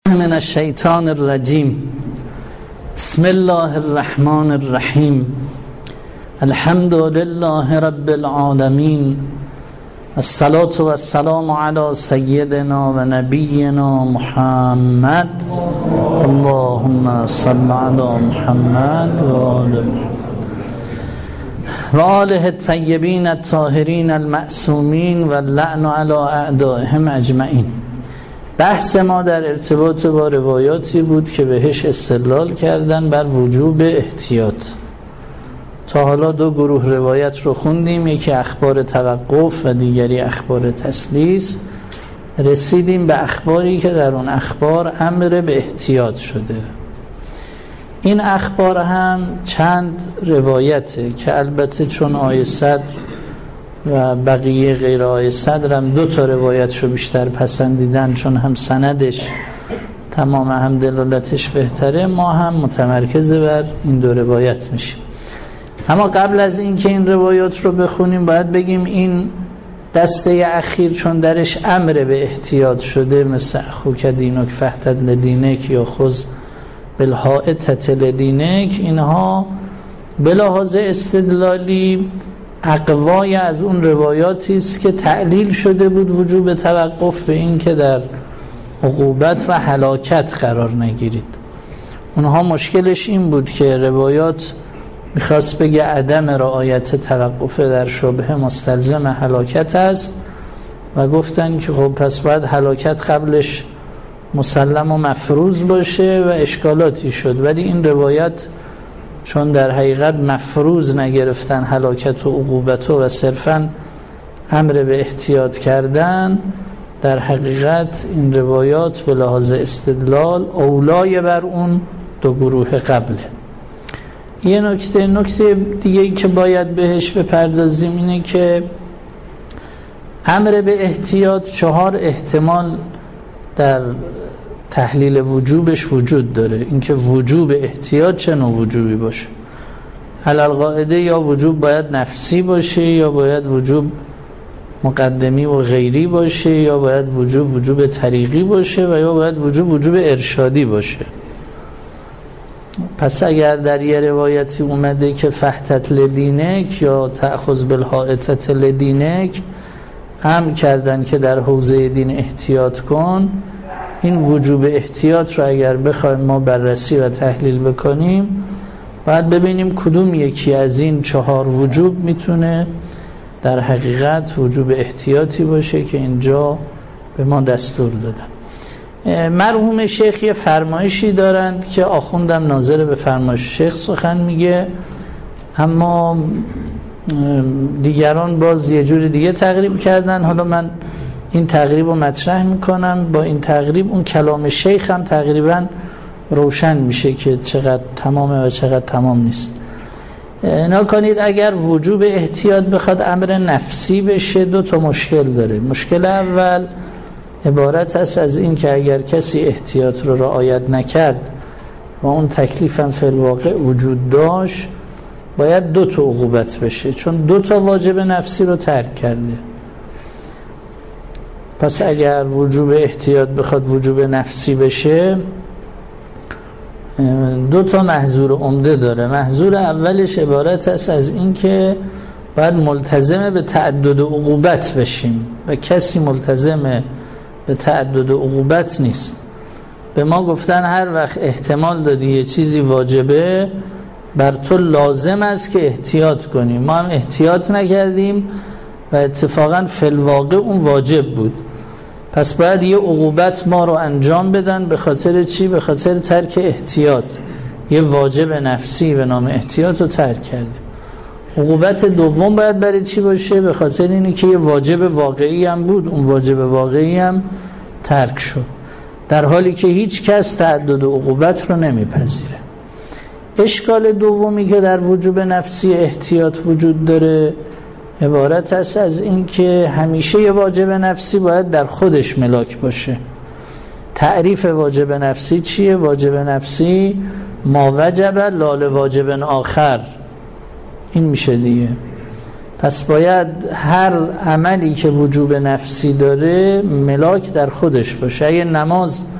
من الشیطان الرجیم. بسم الله الرحمن الرحیم. الحمد لله رب العالمین. الصلاة والسلام علی سیدنا و نبینا محمد. اللهم صل علی محمد و آل محمد و آله الطیبین الطاهرین المعصومین و اللعن علی اعدائهم اجمعین. بحث ما در ارتباط با روایاتی بود که بهش استدلال کردن بر وجوب احتیاط. تا حالا دو گروه روایت رو خوندیم، یکی اخبار توقف و دیگری اخبار تسلیس. رسیدیم به اخباری که در اون اخبار امر به احتیاط شده. این اخبار هم چند روایته که البته چون آیه صدر و بقیه غیر آیه صدر هم دو تا روایتشو بیشتر پسندیدن، چون هم سندش تمام هم دلالتش بهتره، ما هم متمرکز بر این دو روایت میشیم. اما قبل از این که این روایات رو بخونیم باید بگیم این دسته اخیر چون درش امر به احتیاط شده، مثل اخوک دینک فاحتد لدینک یا خذ بالحائطة لدینک، اینها به لحاظ استدلالی اقوای از اون روایاتی است که تعلیل شده بود وجوب توقف به این که در عقوبت و هلاکت قرار نگیرید. اونها مشکلش این بود که روایات میخواست بگه عدم رعایت توقف در شبهه مستلزم هلاکت است و گفتن که خب پس باید هلاکت قبلش مسلم و مفروض باشه و اشکالاتی شد. ولی این روایت چون در حقیقت مفروض نگرفتن هلاکت و عقوبت و صرفاً امر به احتیاط کردن، در حقیقت این روایات به لحاظ استدلال اولای بر اون دو گروه قبله. یه نکته دیگه ای که باید بهش بپردازیم اینه که امر به احتیاط 4 احتمال در تحلیل وجوبش وجود داره. اینکه وجوب احتیاط چه نوع وجوبی باشه. علالقاعده یا وجوب باید نفسی باشه، یا باید وجوب مقدمی و غیری باشه، یا باید وجوب طریقی باشه، و یا باید وجوب ارشادی باشه. پس اگر در یه روایتی اومده که فاحتد لدینک یا تأخذ بالحائطة لدینک، امر کردن که در حوزه دین احتیاط کن، این وجوب احتیاط رو اگر بخوایم ما بررسی و تحلیل بکنیم باید ببینیم کدوم یکی از این 4 وجوب میتونه در حقیقت وجوب احتیاطی باشه که اینجا به ما دستور دادن. مرحوم شیخ یه فرمایشی دارند که آخوندم ناظر به فرمایش شیخ سخن میگه، اما دیگران باز یه جور دیگه تقریب کردن. حالا من این تقریب رو مطرح میکنم، با این تقریب اون کلام شیخ هم تقریبا روشن میشه که چقدر تمامه و چقدر تمام نیست. نکنید اگر وجوب احتیاط بخواد امر نفسی بشه 2 تا مشکل داره. مشکل اول عبارت است از این که اگر کسی احتیاط رو رعایت نکرد و اون تکلیفم فی الواقع وجود داشت، باید 2 تا عقوبت بشه، چون 2 تا واجب نفسی رو ترک کرده. پس اگر وجوب احتیاط بخواد وجوب نفسی بشه 2 تا محظور عمده داره. محظور اولش عبارت است از این که باید ملتزم به تعدد عقوبت بشیم و کسی ملتزم به تعدد عقوبت نیست. به ما گفتن هر وقت احتمال دادی یه چیزی واجبه، بر تو لازم است که احتیاط کنیم. ما هم احتیاط نکردیم و اتفاقا فی الواقع اون واجب بود، پس باید یه عقوبت ما رو انجام بدن. به خاطر چی؟ به خاطر ترک احتیاط. یه واجب نفسی به نام احتیاط رو ترک کردیم. عقوبت دوم باید برای چی باشه؟ به خاطر اینه که یه واجب واقعی هم بود، اون واجب واقعی هم ترک شد، در حالی که هیچ کس تعدد عقوبت رو نمیپذیره. اشکال دومی که در وجوب نفسی احتیاط وجود داره عبارت است از این که همیشه یه واجب نفسی باید در خودش ملاک باشه. تعریف واجب نفسی چیه؟ واجب نفسی ما وجب لا واجب آخر، این میشه دیگه. پس باید هر عملی که وجوب نفسی داره ملاک در خودش باشه. اگه نماز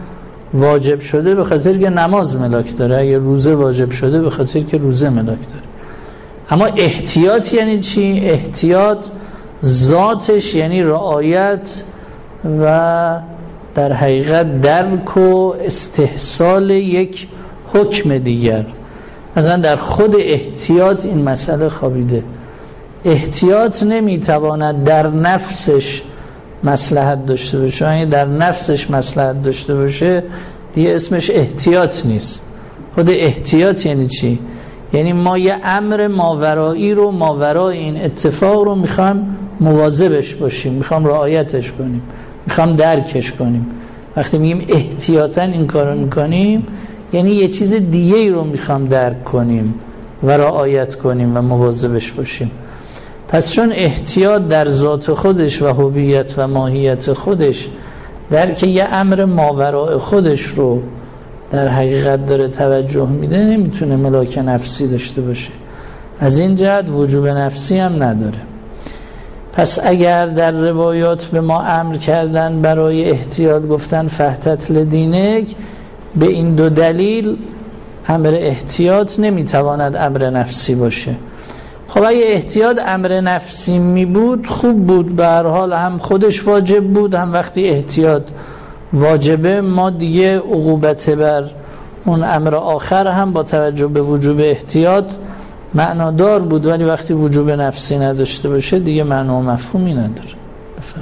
واجب شده به خاطر که نماز ملاک داره، اگه روزه واجب شده به خاطر که روزه ملاک داره. اما احتیاط یعنی چی؟ احتیاط ذاتش یعنی رعایت و در حقیقت درک و استحصال یک حکم دیگر. مثلا در خود احتیاط این مسئله خوابیده. احتیاط نمیتواند در نفسش مصلحت داشته باشه. اگه در نفسش مصلحت داشته باشه دیگه اسمش احتیاط نیست. خود احتیاط یعنی چی؟ یعنی ما یه امر ماورایی رو، ماورای این اتفاق رو میخوام مواظبش باشیم، میخوام رعایتش کنیم، میخوام درکش کنیم. وقتی میگیم احتیاطاً این کارو میکنیم یعنی یه چیز دیگه رو میخوام درک کنیم و رعایت کنیم و مواظبش باشیم. پس چون احتیاط در ذات خودش و هویت و ماهیت خودش درک یه امر ماورای خودش رو در حقیقت داره توجه میده، نمیتونه ملاک نفسی داشته باشه. از این جهت وجوب نفسی هم نداره. پس اگر در روایات به ما امر کردن برای احتیاط گفتن فحتت لدینک، به این دو دلیل امر احتیاط نمیتواند امر نفسی باشه. خب اگه احتیاط امر نفسی می بود خوب بود، به هر حال هم خودش واجب بود، هم وقتی احتیاط واجبه ما دیگه عقوبت بر اون امر آخر هم با توجه به وجوب احتیاط معنادار بود، ولی وقتی وجوب نفسی نداشته باشه دیگه معنا و مفهومی نداره. بفهم.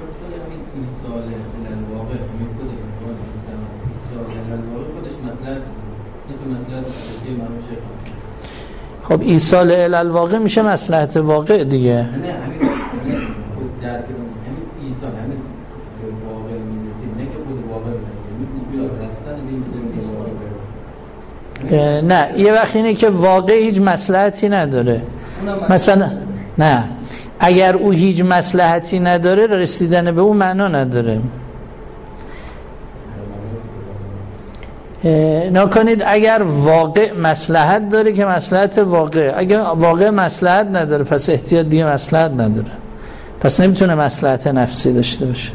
خب ایصال الی الواقع میشه مصلحت واقع دیگه. نه یه وقت اینه که واقع هیچ مصلحتی نداره. مثلا نه اگر او هیچ مصلحتی نداره رسیدن به او معنا نداره. نکنید اگر واقع مصلحت داره که مصلحت واقع، اگر واقع مصلحت نداره پس احتیاط دیگه مصلحت نداره، پس نمیتونه مصلحت نفسی داشته باشه.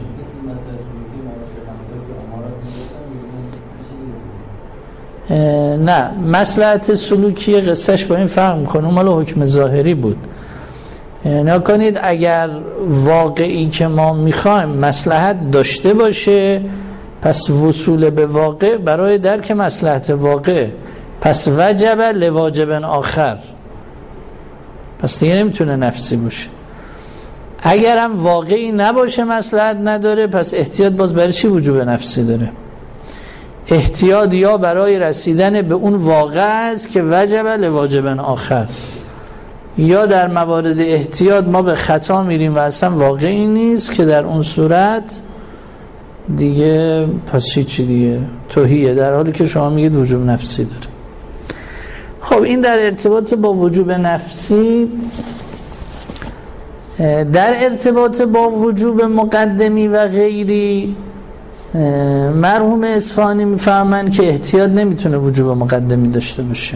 نه مصلحت سلوکی قصهش با این فرق میکنه، اون مال حکم ظاهری بود. نکنید اگر واقعی که ما میخوایم مصلحت داشته باشه پس وصول به واقع برای درک مصلحت واقع، پس وجب لواجب آخر، پس دیگه نمیتونه نفسی باشه. اگر هم واقعی نباشه مصلحت نداره پس احتیاط باز برای چی وجوب نفسی داره؟ احتیاط یا برای رسیدن به اون واقع است که وجب لواجب آخر، یا در موارد احتیاط ما به خطا میریم و اصلا واقعی نیست که در اون صورت دیگه پس چی دیگه توهیه، در حالی که شما میگید وجوب نفسی داره. خب این در ارتباط با وجوب نفسی. در ارتباط با وجوب مقدمی و غیری مرحوم اصفهانی میفهمن که احتیاط نمیتونه وجوب مقدمی داشته باشه.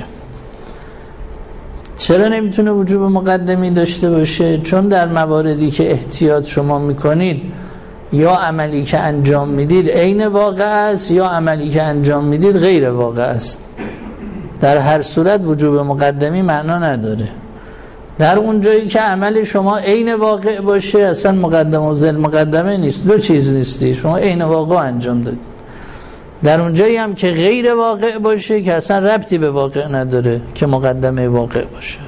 چرا نمیتونه وجوب مقدمی داشته باشه؟ چون در مواردی که احتیاط شما میکنید یا عملی که انجام میدید عین واقع است یا عملی که انجام میدید غیر واقع است. در هر صورت وجوب مقدمی معنا نداره. در اون جایی که عمل شما عین واقع باشه اصلا مقدمه و ذل مقدمه نیست، دو چیز نیستی، شما عین واقع انجام دادید. در اون جایی هم که غیر واقع باشه که اصلا ربطی به واقع نداره که مقدمه واقع باشه.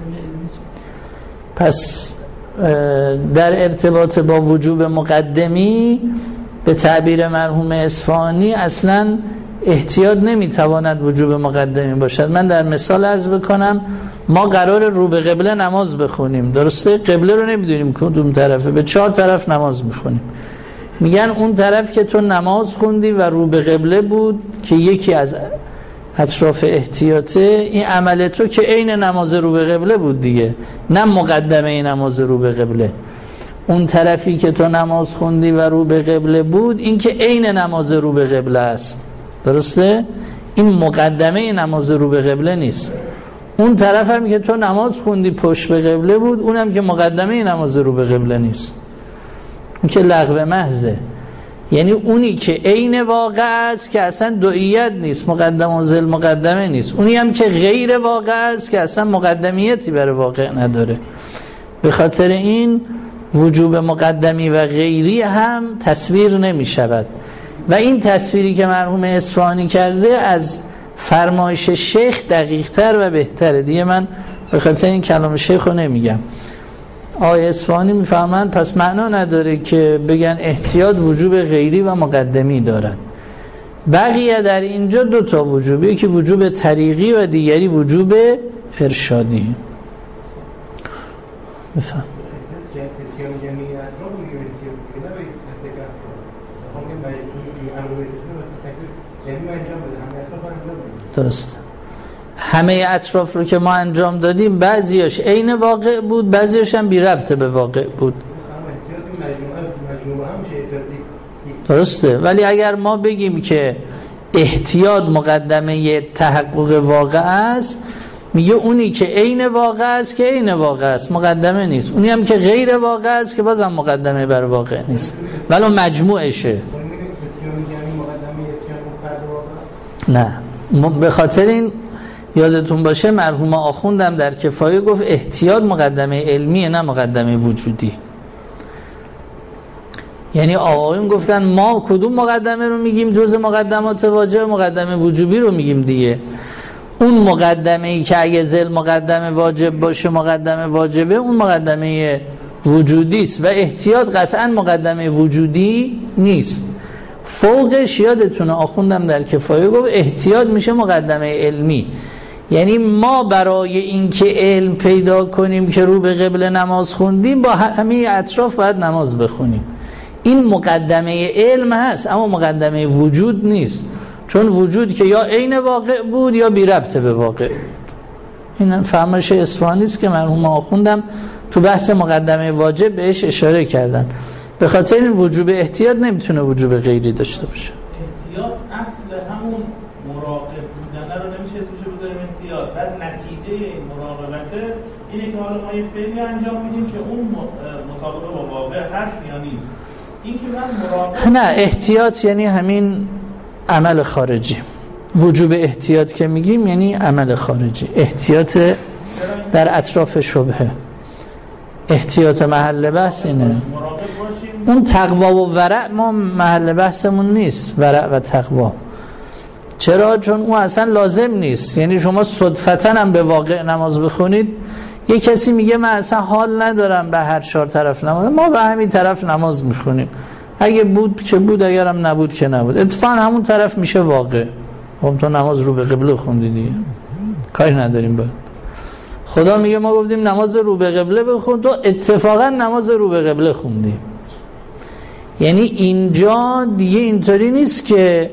پس در ارتباط با وجوب مقدمی به تعبیر مرحوم اصفهانی اصلا احتیاط نمیتواند وجوب مقدمی باشد. من در مثال عرض بکنم، ما قرار رو به قبله نماز بخونیم، درسته؟ قبله رو نمیدونیم کدوم طرفه، به 4 طرف نماز میخونیم. میگن اون طرف که تو نماز خوندی و رو به قبله بود که یکی از اطراف احتیاطه، این عمل تو که عین نماز رو به قبله بود دیگه، نه مقدمه نماز رو به قبله. اون طرفی که تو نماز خوندی و رو به قبله بود این که عین نماز رو به قبله است، درسته؟ این مقدمه نماز رو به قبله نیست. اون طرف هم که تو نماز خوندی پشت به قبله بود اونم که مقدمه نماز رو به قبله نیست، اون که لغو محضه. یعنی اونی که عین واقع است که اصلا دوئیت نیست، مقدم و ذل مقدمه نیست، اونی هم که غیر واقع است که اصلا مقدمیتی برای واقع نداره. به خاطر این وجوب مقدمی و غیری هم تصویر نمی شود و این تصویری که مرحوم اصفهانی کرده از فرمایش شیخ دقیق تر و بهتره. دیگه من به خاطر این کلام شیخ رو نمیگم. آقای اصفهانی میفهمن پس معنا نداره که بگن احتیاط وجوب غیری و مقدمی دارد. بقیه در اینجا دو تا وجوبه، یکی وجوب طریقی و دیگری وجوب ارشادی. بفهم درست. همه اطراف رو که ما انجام دادیم بعضیاش عین واقع بود، بعضیاش هم بی ربط به واقع بود. درسته، ولی اگر ما بگیم که احتیاط مقدمه تحقق واقع است، میگه اونی که عین واقع است که عین واقع است مقدمه نیست، اونی هم که غیر واقع است که بازم مقدمه بر واقع نیست ولو مجموعشه. نه، به خاطر این یادتون باشه مرحوم آخوندم در کفایه گفت احتیاط مقدمه علمیه نه مقدمه وجودی. یعنی آقایون گفتن ما کدوم مقدمه رو میگیم جز مقدمات واجب؟ مقدمه وجوبی رو میگیم دیگه. اون مقدمه ای که اگه ذل مقدمه واجب باشه مقدمه واجبه، اون مقدمه وجودی است و احتیاط قطعا مقدمه وجودی نیست. فوقش یادتونه آخوندم در کفایه گفت احتیاط میشه مقدمه علمی. یعنی ما برای اینکه علم پیدا کنیم که رو به قبله نماز خوندیم با همه اطراف باید نماز بخونیم. این مقدمه علم هست اما مقدمه وجود نیست، چون وجود که یا عین واقع بود یا بی ربط به واقع. این فرمایش اصفهانی است که مرحوم آخوندم تو بحث مقدمه واجب بهش اشاره کردن. به خاطر این وجوب احتیاط نمیتونه وجوب غیری داشته باشه. احتیاط اصل همون مراقب بودن رو نمیشه اسمش بذاریم احتیاط. بعد نتیجه این مراقبته اینه که حالا ما یه فعلی انجام میدیم که اون مطابق با واقع هست یا نیست. این که من مراقب نه، احتیاط یعنی همین عمل خارجی. وجوب احتیاط که میگیم یعنی عمل خارجی، احتیاط در اطراف شبهه. احتیاط محل بحث اینه. اون تقوا و ورع ما محل بحثمون نیست، ورع و تقوا. چرا؟ چون اون اصلا لازم نیست. یعنی شما صدفتاً هم به واقع نماز بخونید، یه کسی میگه من اصلا حال ندارم به هر 4 طرف نماز، ما به همین طرف نماز میخونیم، اگه بود که بود، اگرم نبود که نبود، اتفاقا همون طرف میشه واقع. خب تو نماز رو به قبله خوندی دیگه، کاری نداریم باید. خدا میگه ما گفتیم نماز رو به قبله بخون، تو اتفاقا نماز رو به قبله خوندی. یعنی اینجا دیگه اینطوری نیست که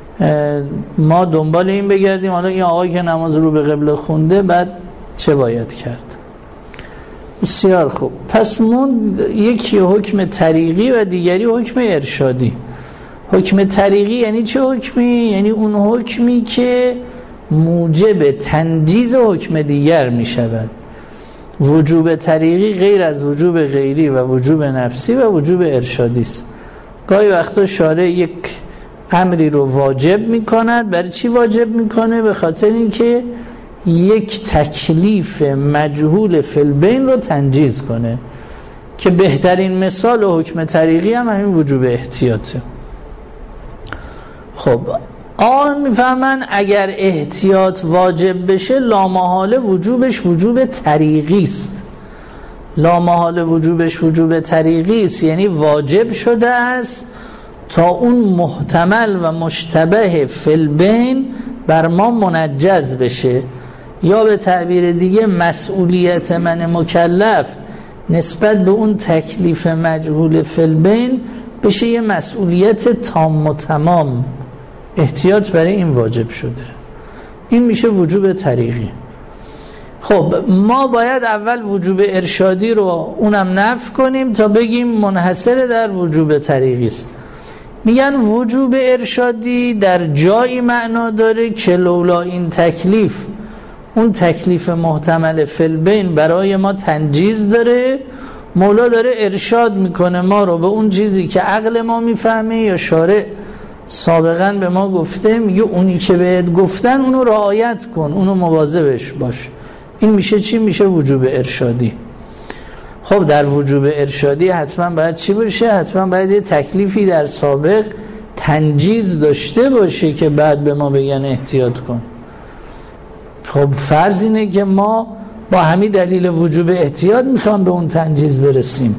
ما دنبال این بگردیم حالا این آقایی که نماز رو به قبله خونده بعد چه باید کرد. بسیار خوب. پس یکی حکم طریقی و دیگری حکم ارشادی. حکم طریقی یعنی چه حکمی؟ یعنی اون حکمی که موجب تنجیز حکم دیگر می شود. وجوب طریقی غیر از وجوب غیری و وجوب نفسی و وجوب ارشادی است. گاهی وقتا شارع یک امری رو واجب می کند. برای چی واجب می کنه؟ به خاطر اینکه یک تکلیف مجهول فی البین رو تنجیز کنه، که بهترین مثال حکم طریقی هم همین وجوب احتیاطه. خب آن میفهمن اگر احتیاط واجب بشه لامحاله وجوبش وجوب طریقی است. لامحاله وجوبش وجوب طریقی است، یعنی واجب شده است تا اون محتمل و مشتبه فی البین بر ما منجز بشه، یا به تعبیر دیگه مسئولیت من مکلف نسبت به اون تکلیف مجهول فی البین بشه یه مسئولیت تام و تمام. احتیاط برای این واجب شده. این میشه وجوب طریقی. خب ما باید اول وجوب ارشادی رو اونم نفی کنیم تا بگیم منحصر در وجوب طریقی است. میگن وجوب ارشادی در جایی معنا داره که لولا این تکلیف، اون تکلیف محتمل فی البین برای ما تنجیز داره، مولا داره ارشاد میکنه ما رو به اون چیزی که عقل ما میفهمه یا شارع سابقا به ما گفته، میگه اونی که بهت گفتن اونو رعایت کن، اونو مواظبش باش. این میشه چی؟ میشه وجوب ارشادی. خب در وجوب ارشادی حتما باید چی باشه؟ حتما باید یه تکلیفی در سابق تنجیز داشته باشه که بعد به ما بگن احتیاط کن. خب فرض اینه که ما با همین دلیل وجوب احتیاط میخوام به اون تنجیز برسیم.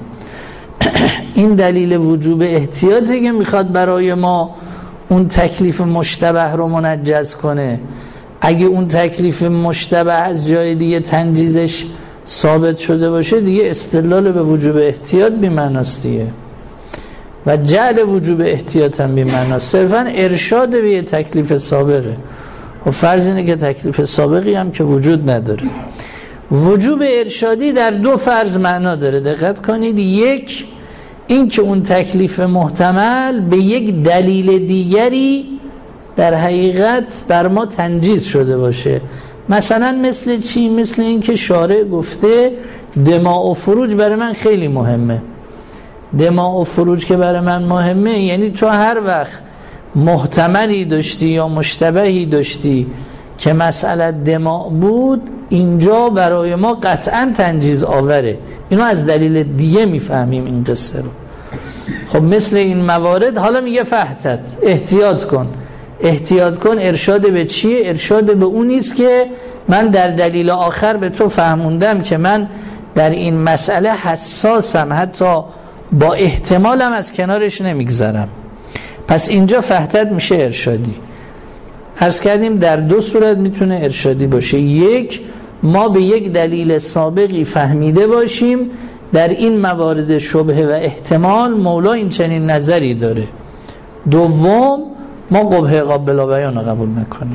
این دلیل وجوب احتیاطی که میخواد برای ما اون تکلیف مشتبه رو منجز کنه. اگه اون تکلیف مشتبه از جای دیگه تنجیزش ثابت شده باشه، دیگه استدلال به وجوب احتیاط بی‌معناست دیگه، و جعل وجوب احتیاط هم بی‌معناست. صرفا ارشاد به یه تکلیف سابقه. و فرض اینه که تکلیف سابقی هم که وجود نداره. وجوب ارشادی در دو فرض معنا داره، دقت کنید. یک، این که اون تکلیف محتمل به یک دلیل دیگری در حقیقت بر ما تنجیز شده باشه. مثلا مثل چی؟ مثل این که شارع گفته دماء و فروج برای من خیلی مهمه. دماء و فروج که برای من مهمه، یعنی تو هر وقت محتملی داشتی یا مشتبهی داشتی که مسئله دماء بود، اینجا برای ما قطعا تنجیز آوره. اینو از دلیل دیگه میفهمیم این قصه رو. خب مثل این موارد حالا میگه فحتت، احتیاط کن. احتیاط کن ارشاد به چیه؟ ارشاد به اون نیست که من در دلیل آخر به تو فهموندم که من در این مسئله حساسم، حتی با احتمالم از کنارش نمیگذرم. پس اینجا فحتت میشه ارشادی. عرض کردیم در دو صورت میتونه ارشادی باشه. یک، ما به یک دلیل سابقی فهمیده باشیم در این موارد شبهه و احتمال مولا این چنین نظری داره. دوم، ما قبح قابل بیان رو قبول نکنیم.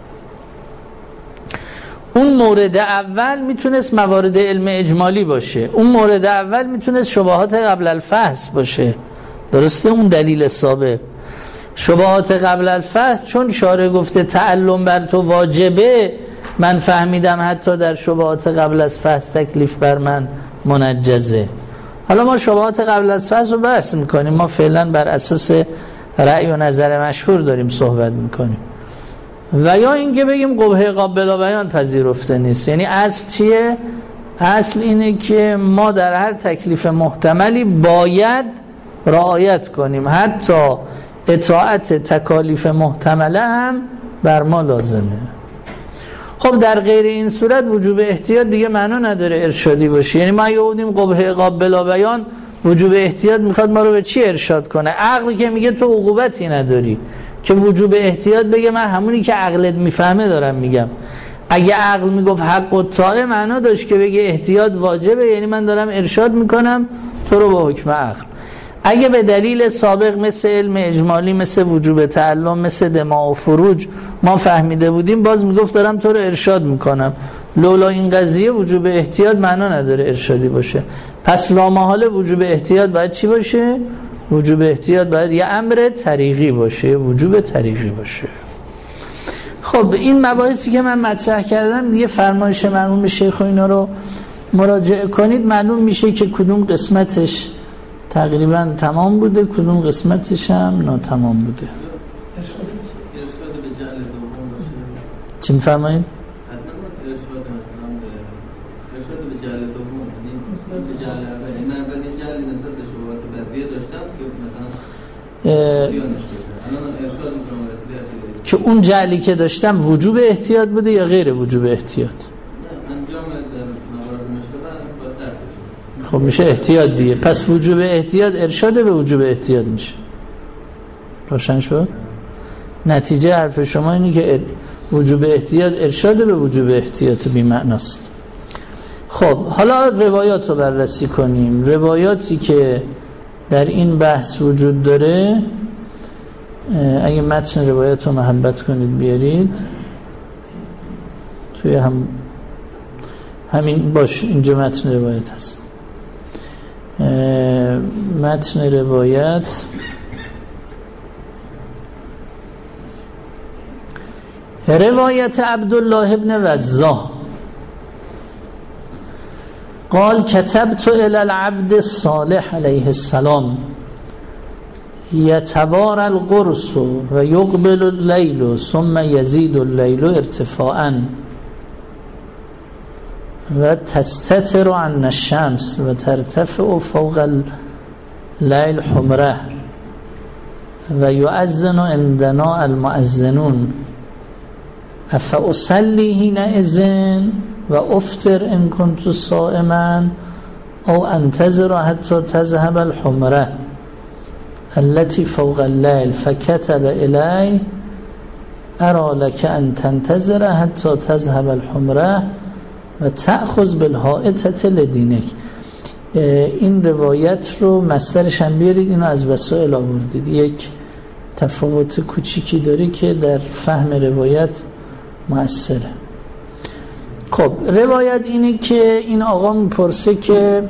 اون مورد اول میتونست موارد علم اجمالی باشه، اون مورد اول میتونست شبهات قبل الفحص باشه، درسته؟ اون دلیل سابق. شبهات قبل الفحص چون شارع گفته تعلم بر تو واجبه، من فهمیدم حتی در شبهات قبل از فحص تکلیف بر من منجزه. حالا ما شبهات قبل از فحص رو بحث میکنیم، ما فعلا بر اساس رأی و نظر مشهور داریم صحبت میکنیم. و یا اینکه بگیم قبح قابل بیان پذیرفته نیست. یعنی اصل چیه؟ اصل اینه که ما در هر تکلیف محتملی باید رعایت کنیم، حتی اطاعت تکالیف محتمله هم بر ما لازمه. خب در غیر این صورت وجوب احتیاط دیگه معنا نداره ارشادی باشه. یعنی ما یهودیم قبح قابل بیان وجوب احتیاط میخواد ما رو به چی ارشاد کنه؟ عقلی که میگه تو عقوبتی نداری، که وجوب احتیاط بگه من همونی که عقلت میفهمه دارم میگم. اگه عقل میگفت حق و طاعه، معنا داشت که بگه احتیاط واجبه، یعنی من دارم ارشاد میکنم تو رو به حکم عقل. اگه به دلیل سابق مثل علم اجمالی، مثل وجوب تعلم، مثل دماء و فروج ما فهمیده بودیم، باز میگفت دارم تو رو ارشاد میکنم. لولا این قضیه وجوب احتیاط معنا نداره ارشادی باشه. پس لامحاله وجوب احتیاط باید چی باشه؟ وجوب احتیاط باید یه امر طریقی باشه، یه وجوب طریقی باشه. خب این مباحثی که من مطرح کردم دیگه فرمایش مرحوم شیخ و اینا رو مراجعه کنید، معلوم میشه که کدوم قسمتش تقریبا تمام بوده، کدوم قسمتش هم ناتمام بوده. چی می‌فرمایید؟ که اون جعلی که داشتم وجوب احتیاط بوده یا غیر وجوب احتیاط؟ خب میشه احتیاط دیگه. پس وجوب احتیاط ارشاد به وجوب احتیاط میشه. روشن شد؟ نتیجه حرف شما اینه که وجوب احتیاط ارشاد به وجوب احتیاط بی معناست. خب حالا روایات رو بررسی کنیم. روایاتی که در این بحث وجود داره، اگه متن روایت رو محبت کنید بیارید توی همین باش، اینجا متن روایت هست. متن روایت روایت عبدالله ابن وزاه قال كتبت الى العبد الصالح علیه السلام یتوارى القرص و یقبل اللیل ثم یزید اللیل ارتفاعا و تستتر عن الشمس و ترتفع فوق اللیل حمره و یؤذن عندنا المؤذنون افاصلی حینئذ و افطر ان كنت صائما او انتظر حتی تذهب الحمره التي فوق الليل فكتب إلي أرى لك أن تنتظر حتى تذهب الحمره و تأخذ بالحائطة لدینک. این روایت رو مصدرش هم بیارید، اینو از وسائل آوردید. یک تفاوت کوچیکی داری که در فهم روایت مؤثره. خب روایت اینه که این آقا میپرسه که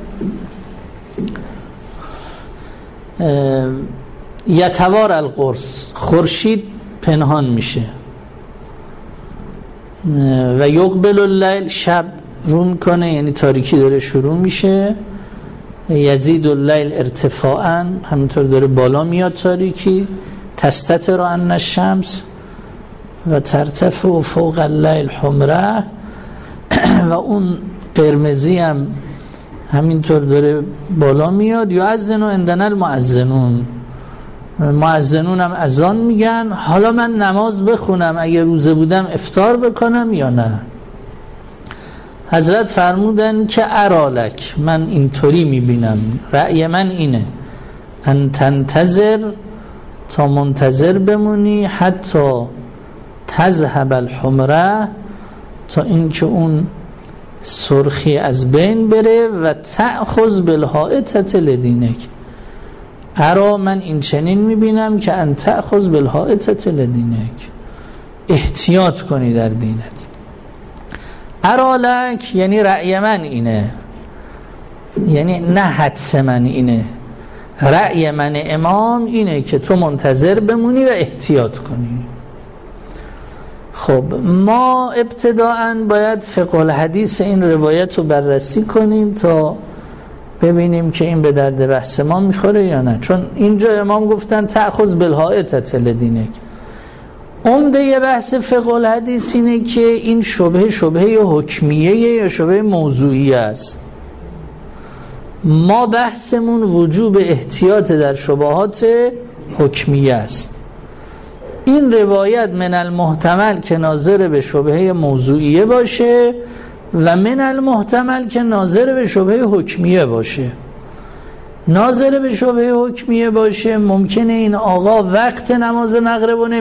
یتوار القرص، خورشید پنهان میشه، و یقبل اللیل، شب رو میکنه یعنی تاریکی داره شروع میشه، یزید اللیل ارتفاعا، همینطور داره بالا میاد تاریکی، تستتر عن الشمس و ترتفع فوق اللیل حمره، و اون قرمزی هم همینطور داره بالا میاد. یؤذن عندنا المؤذنون، مؤذنون هم اذان میگن. حالا من نماز بخونم اگه روزه بودم افطار بکنم یا نه؟ حضرت فرمودن که ارالک، من اینطوری میبینم، رأی من اینه، ان تنتظر، تا منتظر بمونی، حتی تذهب الحمره، تا اینکه اون سرخی از بین بره، و تأخذ بالحائطة لدینک. ارا، من این چنین میبینم که ان تأخذ بالحائطة لدینک، احتیاط کنی در دینت. ارالک یعنی رأی من اینه، یعنی نه حدس من اینه، رأی من امام اینه که تو منتظر بمونی و احتیاط کنی. خب ما ابتداءً باید فقه الحدیث این روایت رو بررسی کنیم تا ببینیم که این به درد بحث ما میخوره یا نه. چون اینجا امام گفتن تأخذ بالحائطة لدینک. عمده بحث فقه الحدیث اینه که این شبهه حکمیه یا شبهه موضوعی است. ما بحثمون وجوب احتیاط در شبهات حکمیه است. این روایت من المحتمل که ناظر به شبهه موضوعیه باشه و من المحتمل که ناظر به شبهه حکمیه باشه. ناظر به شبهه حکمیه باشه، ممکنه این آقا وقت نماز مغرب رو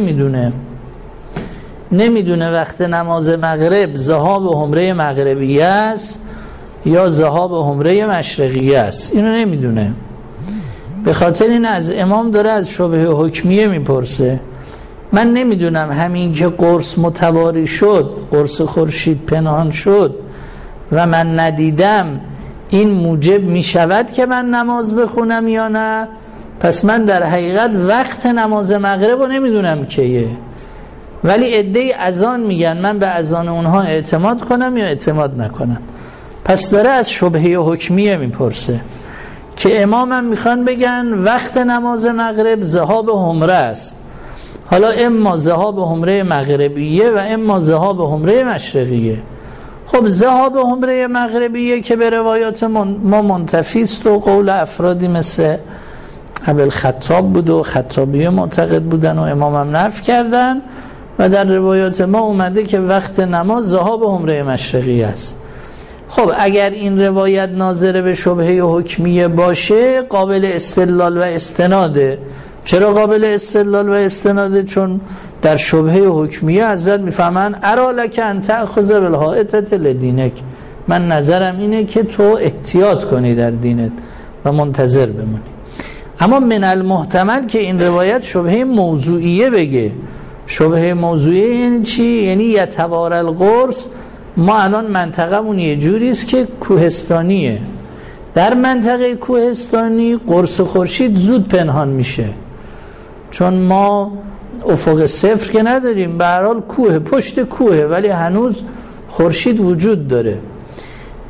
نمیدونه وقت نماز مغرب ذهاب حمره مغربیه است یا ذهاب حمره مشرقیه است، اینو نمیدونه. به خاطر این از امام داره از شبهه حکمیه میپرسه. من نمیدونم همین که قرص متواری شد، قرص خورشید پنهان شد و من ندیدم، این موجب میشود که من نماز بخونم یا نه؟ پس من در حقیقت وقت نماز مغرب رو نمیدونم کیه، ولی عده‌ای اذان میگن، من به اذان اونها اعتماد کنم یا اعتماد نکنم. پس داره از شبهه حکمیه میپرسه که امامم میخوان بگن وقت نماز مغرب ذهاب حمره است. حالا اما ذهاب حمره مغربیه و اما ذهاب حمره مشرقیه. خب ذهاب حمره مغربیه که به روایات ما منتفی است و قول افرادی مثل ابوالخطاب بود و خطابیه معتقد بودن و امامم نفی کردن، و در روایات ما اومده که وقت نماز ذهاب حمره مشرقی است. خب اگر این روایت ناظر به شبهه حکمیه باشه قابل استدلال و استناده. چرا قابل استدلال و استناده؟ چون در شبهه حکمیه حضرت میفهمن ارالک ان تأخذ بالحائطة لدینک، من نظرم اینه که تو احتیاط کنی در دینت و منتظر بمونی. اما من المحتمل که این روایت شبهه موضوعیه بگه. شبهه موضوعیه یعنی چی؟ یعنی یتوارى القرص. ما الان منطقمون یه جوری است که کوهستانیه. در منطقه کوهستانی قرص خورشید زود پنهان میشه، چون ما افق صفر که نداریم، به هر حال کوه، پشت کوه، ولی هنوز خورشید وجود داره.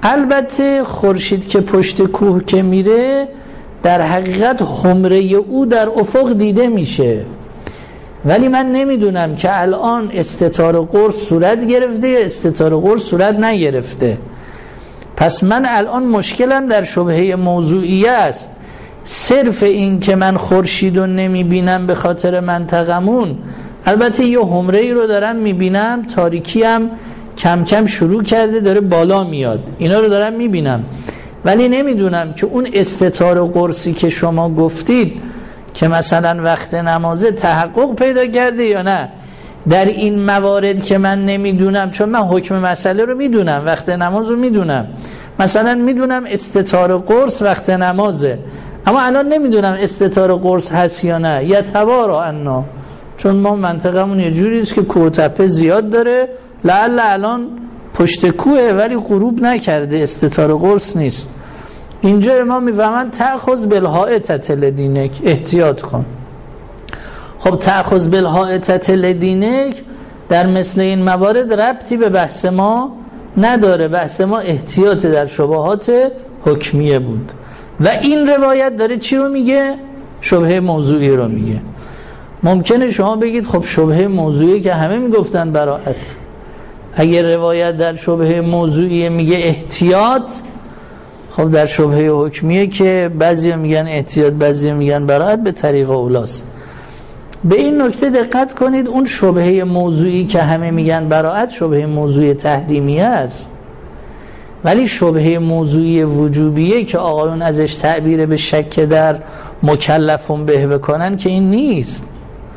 البته خورشید که پشت کوه که میره در حقیقت حمره او در افق دیده میشه، ولی من نمیدونم که الان استتار قرص صورت گرفته یا استتار قرص صورت نگرفته. پس من الان مشکلم در شبهه موضوعیه است. صرف این که من خورشید رو نمیبینم به خاطر منطقمون، البته یه حمره ای رو دارم میبینم، تاریکی هم کم کم شروع کرده داره بالا میاد، اینا رو دارم میبینم، ولی نمیدونم که اون استتار قرصی که شما گفتید که مثلا وقت نمازه تحقق پیدا کرده یا نه. در این موارد که من نمیدونم، چون من حکم مسئله رو میدونم، وقت نماز رو میدونم، مثلا میدونم استتار قرص وقت نمازه، اما الان نمیدونم استتار قرص هست یا نه. یتوارا عنا، چون ما منطقمون یه جوری است که کوه و تپه زیاد داره، لعل الان پشت کوه ولی غروب نکرده، استتار قرص نیست. اینجا امام میفهمن تأخذ بالحائطة لدینک، احتیاط کن. خب تأخذ بالحائطة لدینک در مثل این موارد ربطی به بحث ما نداره. بحث ما احتیاط در شبهات حکمیه بود و این روایت داره چی رو میگه؟ شبهه موضوعی رو میگه. ممکنه شما بگید خب شبهه موضوعی که همه میگفتن براءت، اگر روایت در شبهه موضوعی میگه احتیاط، خب در شبهه حکمیه که بعضی میگن احتیاط بعضی میگن براءت به طریق اولاست. به این نکته دقت کنید، اون شبهه موضوعی که همه میگن براءت شبهه موضوعی تحریمیه است، ولی شبهه موضوعی وجوبیه که آقایون ازش تعبیر به شک در مکلفون به بکنن که این نیست.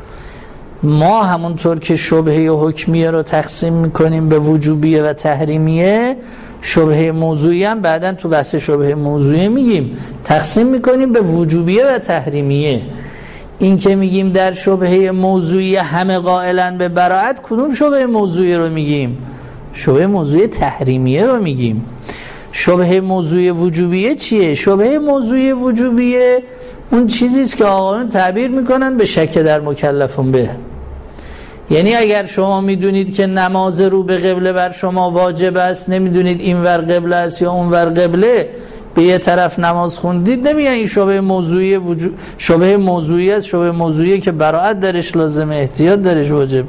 ما همونطور که شبهه حکمیه رو تقسیم میکنیم به وجوبیه و تحریمیه، شبهه موضوعی هم بعداً تو بحث شبهه موضوعی میگیم تقسیم میکنیم به وجوبیه و تحریمیه. این که میگیم در شبهه موضوعی همه قائلن به براءت، کدوم شبهه موضوعی رو میگیم؟ شبهه موضوعی تحریمیه رو میگیم. شبهه موضوعی وجوبیه چیه؟ شبهه موضوعی وجوبیه اون چیزیست که آقایون تعبیر میکنن به شک در مکلفون به. یعنی اگر شما میدونید که نماز رو به قبله بر شما واجب است، نمیدونید این ور قبله است یا اون ور قبله، به یه طرف نماز خوندید، نمیگن این شبهه موضوعی شبهه موضوعی است، شبهه موضوعی که براءت درش لازمه، احتیاط درش واجب.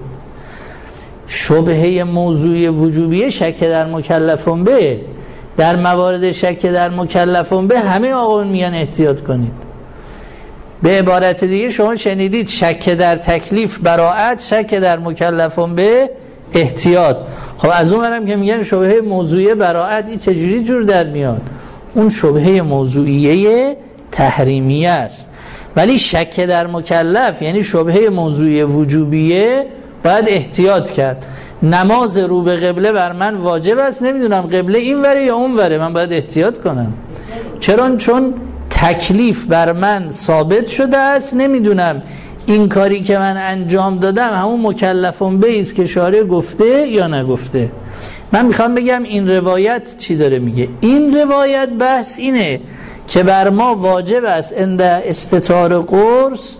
شبهه موضوعی وجوبیه شک در مکلفون به. در موارد شک در مکلفون به همه آقایون میگن احتیاط کنید. به عبارت دیگه شما شنیدید شک در تکلیف براءت، شک در مکلفون به احتیاط. خب از اون برم که میگن شبهه موضوعی براءت، این چجوری جور در میاد؟ اون شبهه موضوعیه تحریمیه است. ولی شک در مکلف یعنی شبهه موضوعی وجوبیه، باید احتیاط کرد. نماز رو به قبله بر من واجب است، نمیدونم قبله این وره یا اون وره، من باید احتیاط کنم. چرا؟ چون تکلیف بر من ثابت شده است، نمیدونم این کاری که من انجام دادم همون مکلفون به است که شارع گفته یا نگفته. من میخوام بگم این روایت چی داره میگه. این روایت بحث اینه که بر ما واجب است عند استتار قرص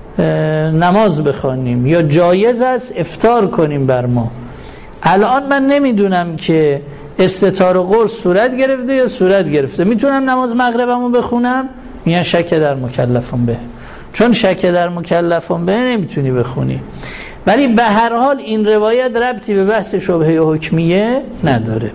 نماز بخوانیم یا جایز است افطار کنیم بر ما. الان من نمیدونم که استتار قرص صورت گرفته یا صورت گرفته، میتونم نماز مغربمو بخونم؟ میگن شک در مکلفون به. چون شک در مکلفون به نمیتونی بخونی. ولی به هر حال این روایت ربطی به بحث شبهه حکمیه نداره.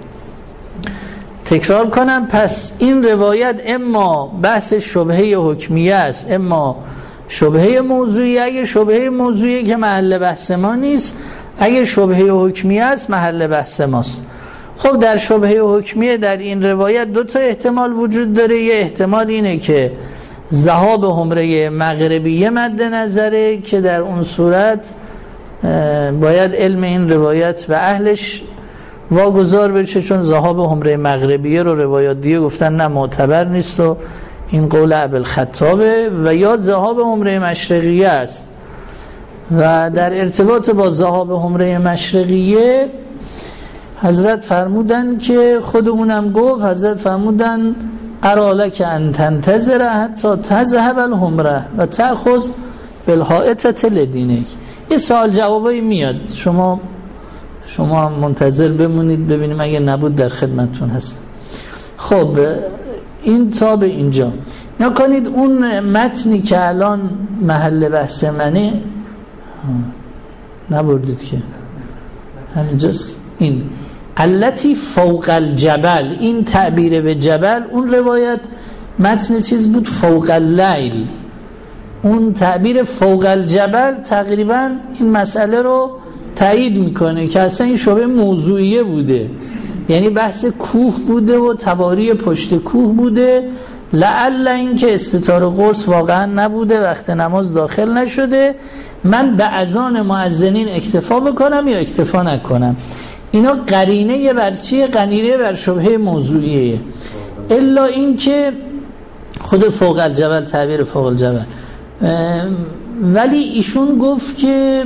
تکرار کنم، پس این روایت اما بحث شبهه حکمیه است، اما شبهه موضوعی. اگه شبهه موضوعی که محل بحث ما نیست، اگه شبهه حکمیه است محل بحث ماست. خب در شبهه حکمیه در این روایت دو تا احتمال وجود داره. یه احتمال اینه که ذهاب حمره مغربیه مد نظره که در اون صورت باید علم این روایت و اهلش واگذار بشه، چون ذهاب حمره مغربیه رو روایات دیگه گفتن نه معتبر نیست و این قول ابوالخطابه. و یا ذهاب حمره مشرقیه است. و در ارتباط با ذهاب حمره مشرقیه حضرت فرمودن که خودمونم گفت، حضرت فرمودن ارالک ان تنتظر حتی تذهب الحمره و تأخذ بالحائطة لدینک. یه سوال جوابایی میاد، شما منتظر بمونید ببینیم، اگه نبود در خدمتتون هستم. خب این تا به اینجا نکنید. اون متنی که الان محل بحث منه نبردید که همینجاست. این التی فوق الجبل، این تعبیر به جبل، اون روایت متن چیز بود فوق اللیل. اون تعبیر فوق الجبل تقریبا این مسئله رو تایید میکنه که اصلا این شبه موضوعیه بوده، یعنی بحث کوه بوده و تباری پشت کوه بوده. لعل این که استتار قرص واقعا نبوده، وقت نماز داخل نشده، من به اذان مؤذنین اکتفا بکنم یا اکتفا نکنم. اینا قرینه بر چیه؟ قرینه بر شبهه موضوعیه. الا این که خود فوق الجبل تعبیر فوق الجبل، ولی ایشون گفت که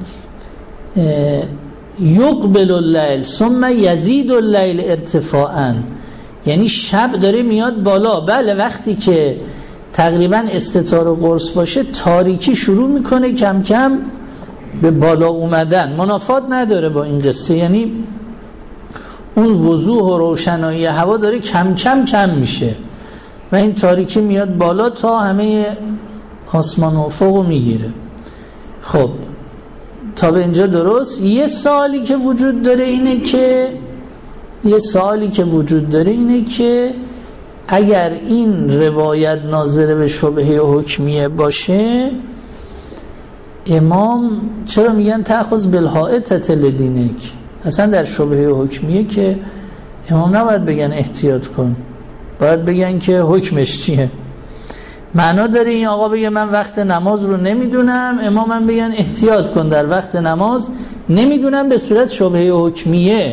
یقبل اللیل ثم یزید اللیل ارتفاعا، یعنی شب داره میاد بالا. بله وقتی که تقریبا استتار قرص باشه تاریکی شروع میکنه کم کم به بالا اومدن. منافات نداره با این قصه، یعنی اون وضوح و روشنایی هوا داره کم کم کم میشه و این تاریکی میاد بالا تا همه آسمان و افق میگیره. خب تا به اینجا درست. یه سوالی که وجود داره اینه که اگر این روایت ناظر به شبهه حکمیه باشه، امام چرا میگن تأخذ بالحائط لدینک؟ اصلا در شبهه حکمیه که امام نباید بگن احتیاط کن، باید بگن که حکمش چیه. معنا داره این آقا بگه من وقت نماز رو نمیدونم، امام هم بگن احتیاط کن در وقت نماز نمیدونم، به صورت شبهه حکمیه.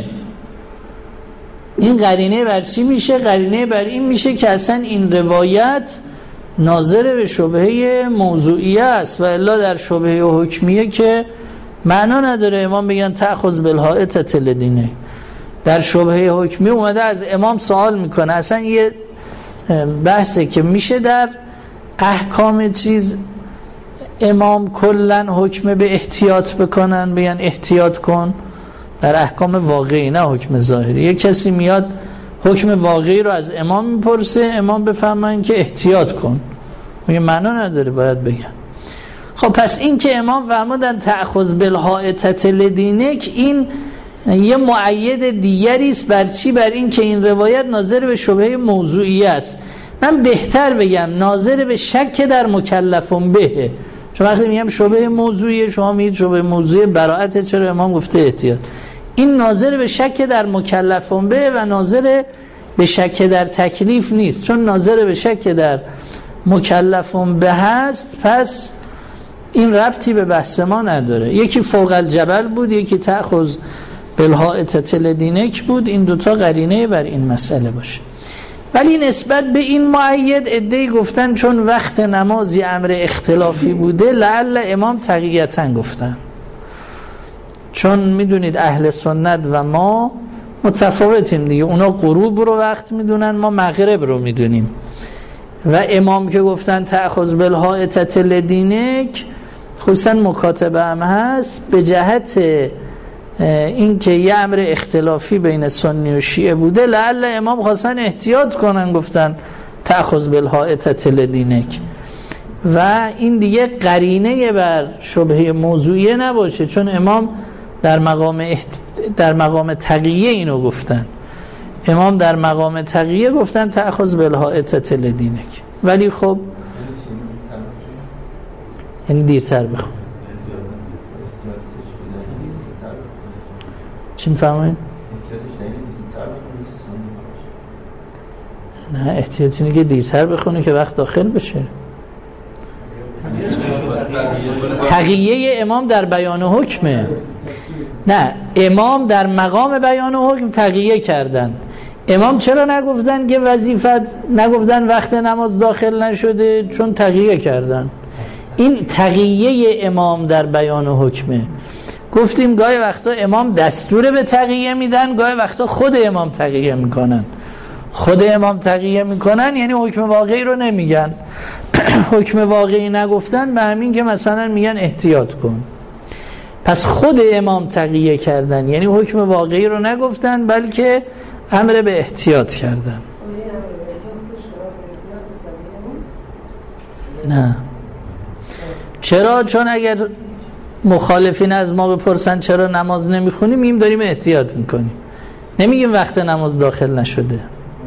این قرینه بر چی میشه؟ قرینه بر این میشه که اصلا این روایت ناظر به شبهه موضوعیه است و الا در شبهه حکمیه که معنا نداره امام بگن تأخذ بالحائط لدینه. در شبهه حکمیه اومده از امام سوال میکنه. اصلا یه بحثه که میشه در احکام چیز امام کلن حکم به احتیاط بکنن، بگن احتیاط کن در احکام واقعی نه حکم ظاهری. یه کسی میاد حکم واقعی رو از امام میپرسه، امام بفهمن که احتیاط کن، میگه معنا نداره باید بگن. خب پس این که امام فرمودن تأخذ بالحائط لدینک، این یه مؤید دیگری است بر چی؟ بر این که این روایت ناظر به شبهه موضوعی است. من بهتر بگم ناظر به شک در مکلفون به، چون وقتی میگم شبهه موضوعی شما میگید شبهه موضوعی براءت، چرا امام گفته احتیاط؟ این ناظر به شک در مکلفون به و ناظر به شک در تکلیف نیست، چون ناظر به شک در مکلفون به هست، پس این ربطی به بحث ما نداره. یکی فوق الجبل بود، یکی تأخذ بالحائط لدینک بود. این دوتا قرینه بر این مسئله باشه. ولی نسبت به این مؤید عده‌ای گفتن چون وقت نمازی امر اختلافی بوده لعل امام تقییتاً گفتن، چون میدونید اهل سنت و ما متفاوتیم دیگه، اونا غروب رو وقت میدونن، ما مغرب رو میدونیم. و امام که گفتن تأخذ بالحائط لدینک خصوصا مکاتبه هم هست به جهت این که یه امر اختلافی بین سنی و شیعه بوده، لعل امام خواستن احتیاط کنن گفتن تأخذ بالحائط لدینک و این دیگه قرینه بر شبهه موضوعیه نباشه، چون امام در مقام تقیه اینو گفتن. امام در مقام تقیه گفتن تأخذ بالحائط لدینک. ولی خب یعنی دیرتر بخون. چی میفهمید؟ نه احتیاطی اینه که دیرتر بخونه که وقت داخل بشه. تقیه امام در بیان حکمه، نه امام در مقام بیان حکم تقیه کردن. امام چرا نگفتن که وظیفت، نگفتن وقت نماز داخل نشده؟ چون تقیه کردن. این تقیه امام در بیان حکمه. گفتیم گاهی وقتا امام دستور به تقیه میدن، گاهی وقتا خود امام تقیه میکنن. خود امام تقیه میکنن یعنی حکم واقعی رو نمیگن. حکم واقعی نگفتن به همین که مثلا میگن احتیاط کن. پس خود امام تقیه کردن یعنی حکم واقعی رو نگفتن بلکه امر به احتیاط کردن. نه. چرا؟ چون اگر مخالفین از ما بپرسن چرا نماز نمیخونیم، میگیم داریم احتیاط میکنیم، نمیگیم وقت نماز داخل نشده.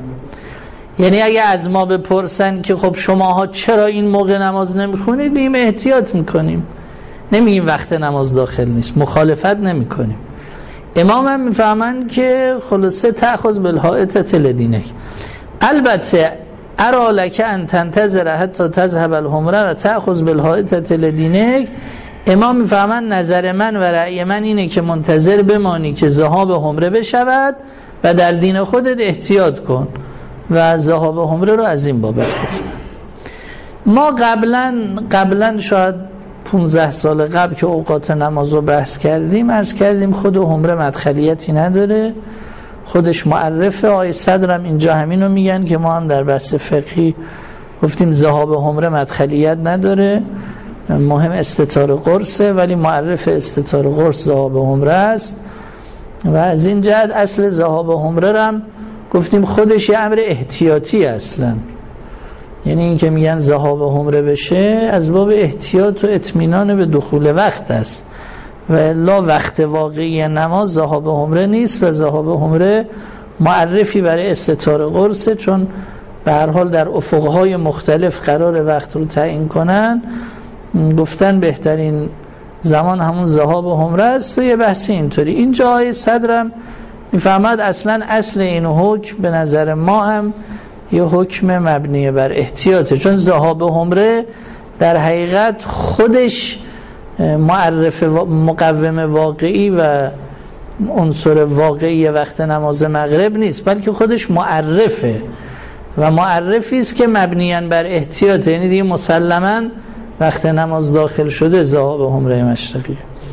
یعنی اگه از ما بپرسن که خب شماها چرا این موقع نماز نمیخونید، میگیم احتیاط میکنیم، نمیگیم وقت نماز داخل نیست، مخالفت نمیکنیم. امام هم میفهمن که خلاصه تأخذ بالحائط لدینک. البته ارا لک ان تنتظر حتی تذهب الحمره و تأخذ بالحائط لدینک. امام میفهمن نظر من و رأی من اینه که منتظر بمانی که ذهاب حمره بشود و در دین خودت احتیاط کن و ذهاب حمره رو از این بابت گفتن. ما قبلا شاید 15 سال قبل که اوقات نماز رو بحث کردیم، عرض کردیم خود حمره مدخلیتی نداره، خودش معرفه. آیه صدرم اینجا همین رو میگن که ما هم در بحث فقهی گفتیم ذهاب حمره مدخلیت نداره، مهم استتار قرصه، ولی معرف استتار قرص ذهاب حمره است و از این جهت اصل ذهاب حمره هم گفتیم خودش یه امر احتیاطی اصلا. یعنی این که میگن ذهاب حمره بشه از باب احتیاط و اطمینان به دخول وقت است و الا وقت واقعی نماز ذهاب حمره نیست و ذهاب حمره معرفی برای استتار قرصه، چون به هر حال در افقهای مختلف قرار وقت رو تعیین کنن، گفتن بهترین زمان همون ذهاب حمره است و یه بحث اینطوری. اینجا آیه صدرم میفهمد اصلا اصل این حکم به نظر ما هم یه حکم مبنی بر احتیاطه، چون ذهاب حمره در حقیقت خودش معرف مقوم واقعی و عنصر واقعی وقت نماز مغرب نیست، بلکه خودش معرفه و معرفی است که مبنیاً بر احتیاطه. یعنی دیگه مسلماً وقت نماز داخل شده ذهاب حمره مشرقی.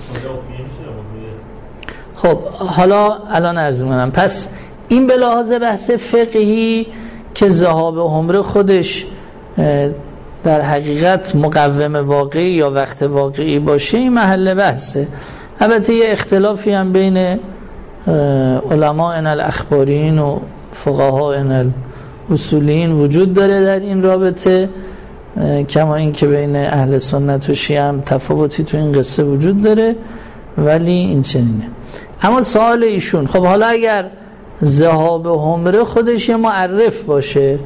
خب حالا الان عرض می‌کنم، پس این به لحاظ بحث فقهی که ذهاب حمره خودش در حقیقت مقوم واقعی یا وقت واقعی باشه، این محل بحثه. البته یه اختلافی هم بین علماء الاخبارین و فقهای الاصولین وجود داره در این رابطه، کما این که بین اهل سنت و شیعه هم تفاوتی تو این قصه وجود داره، ولی این چنینه. اما سوال ایشون، خب حالا اگر ذهاب حمره خودش یه معرف باشه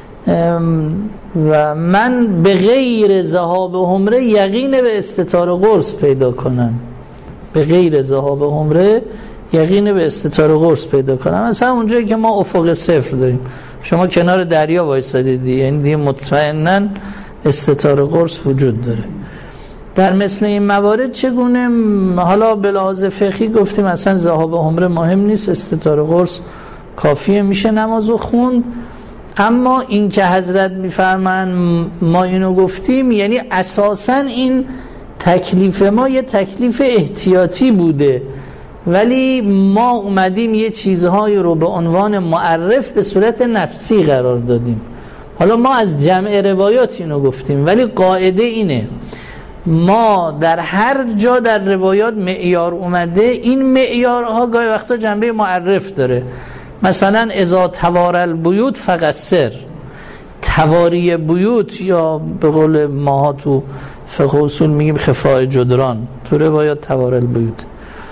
و من به غیر ذهاب حمره یقین به استتار قرص پیدا کنم، به غیر ذهاب حمره یقین به استتار قرص پیدا کنم، مثلا اونجایی که ما افق صفر داریم، شما کنار دریا وایسادید، یعنی دیگه مطمئناً استتار قرص وجود داره. در مثل این موارد چگونه؟ حالا به لحاظ فقهی گفتیم اصلا ذهاب حمره مهم نیست، استتار قرص کافیه، میشه نمازو خوند. اما این که حضرت میفرمان ما اینو گفتیم، یعنی اساساً این تکلیف ما یه تکلیف احتیاطی بوده، ولی ما اومدیم یه چیزهایی رو به عنوان معرف به صورت نفسی قرار دادیم. حالا ما از جمع روایات اینو گفتیم، ولی قاعده اینه ما در هر جا در روایات معیار اومده، این معیارها گاهی وقتا جنبه معرف داره. مثلا اذا توار البیوت فقصر، تواری بیوت یا به قول ماها تو فقه اصول میگیم خفاء جدران، تو روایات توار البیوت،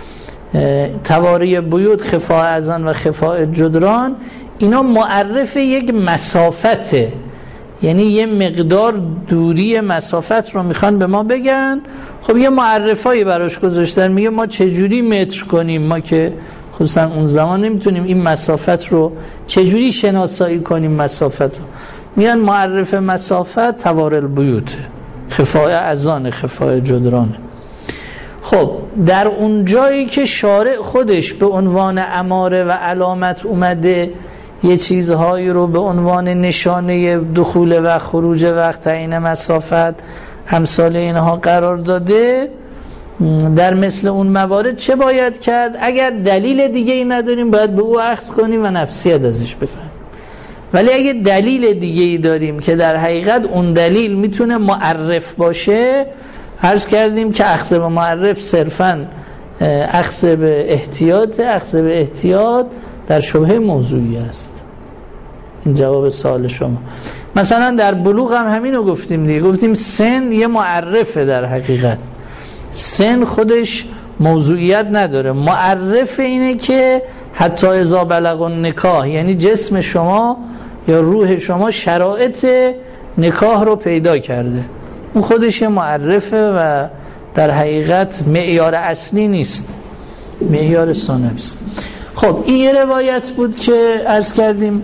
تواری بیوت، خفاء اذان و خفاء جدران، اینا معرف یک مسافته، یعنی یه مقدار دوری مسافت رو میخوان به ما بگن. خب یه معرفایی براش گذاشتن، میگه ما چجوری متر کنیم، ما که خصوصا اون زمان نمیتونیم این مسافت رو چجوری شناسایی کنیم، مسافت رو میگن معرف مسافت توار البیوت، خفاء اذان، خفاء جدران. خب در اون جایی که شارع خودش به عنوان اماره و علامت اومده یه چیزهایی رو به عنوان نشانه دخول و خروج وقت، تعیین مسافت، امثال اینها قرار داده، در مثل اون موارد چه باید کرد؟ اگر دلیل دیگه ای نداریم باید به او اخذ کنیم و نفسیت ازش بفهمیم. ولی اگه دلیل دیگه ای داریم که در حقیقت اون دلیل میتونه معرف باشه، عرض کردیم که اخذ به معرف صرفاً اخذ به احتیاط، اخذ به احتیاط در شبهه موضوعی است. این جواب سوال شما. مثلا در بلوغ هم همینو گفتیم دیگه، گفتیم سن یه معرفه، در حقیقت سن خودش موضوعیت نداره، معرف اینه که حتی اذا بلغ النکاح، یعنی جسم شما یا روح شما شرایط نکاح رو پیدا کرده، اون خودش یه معرفه و در حقیقت معیار اصلی نیست، معیار ثانوی است. خب این یه روایت بود که عرض کردیم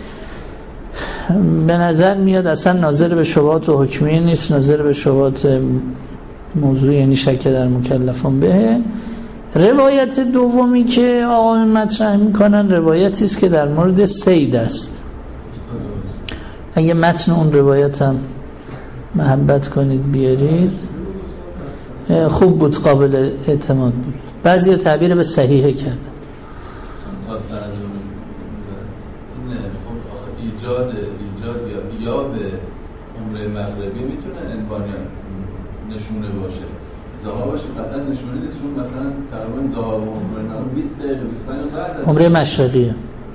به نظر میاد اصلا ناظر به شبهات و حکمیه نیست، ناظر به شبهات موضوع، یعنی شک در مکلفان به. روایت دومی که آقایون مطرح میکنن روایتی است که در مورد صید است. اگه متن اون روایت هم محبت کنید بیارید، خوب بود، قابل اعتماد بود. بعضی تعبیر به صحیحه کردن. ایجاد یا به عمره مغربی میتونه عنوان نشونه باشه، ذهابش قطعا نشونه نیست، چون مثلا تقریبا ذهاب عمره مغربی 20 دقیقه 25 بعد عمره مشرقیه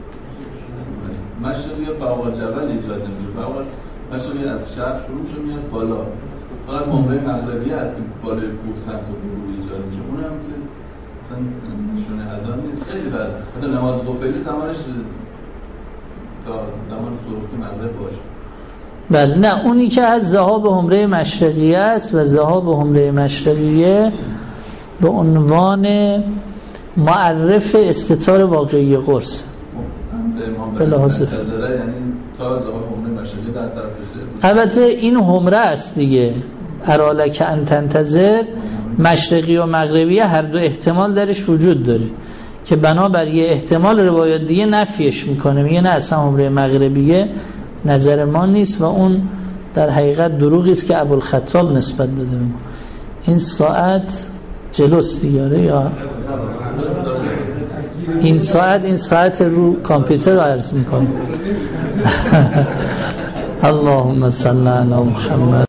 فوق جبل ایجاد نمیشه، فوق مشرقی از شرق شروع میشه میاد بالا، فقط عمره مغربی هست که بالای کوه سمت غروب ایجاد میشه، اونم که مثلا نشونه اذان نیست. خیلی بعد حتی نماز قبیله زمانش تا زمان سرخت مغرب باشه. بله نه، اونی که از ذهاب عمره مشرقیه است و ذهاب عمره مشرقیه به عنوان معرف استتار واقعی قرص به لحاظ یعنی تا ذهاب عمره مشرقیه در طرفشه. البته این عمره است دیگه، ارالک ان تنتظر، مشرقی و مغربی هر دو احتمال درش وجود داره که بنابر یه احتمال روایت دیگه نفیش میکنه، میگه نه اصلا عمره مغربیه نظر ما نیست و اون در حقیقت دروغی است که ابوالخطاب نسبت داده به ما. این ساعت جلوست دیگه یا این ساعت رو کامپیوتر رو عرض میکنه. اللهم صل علی محمد.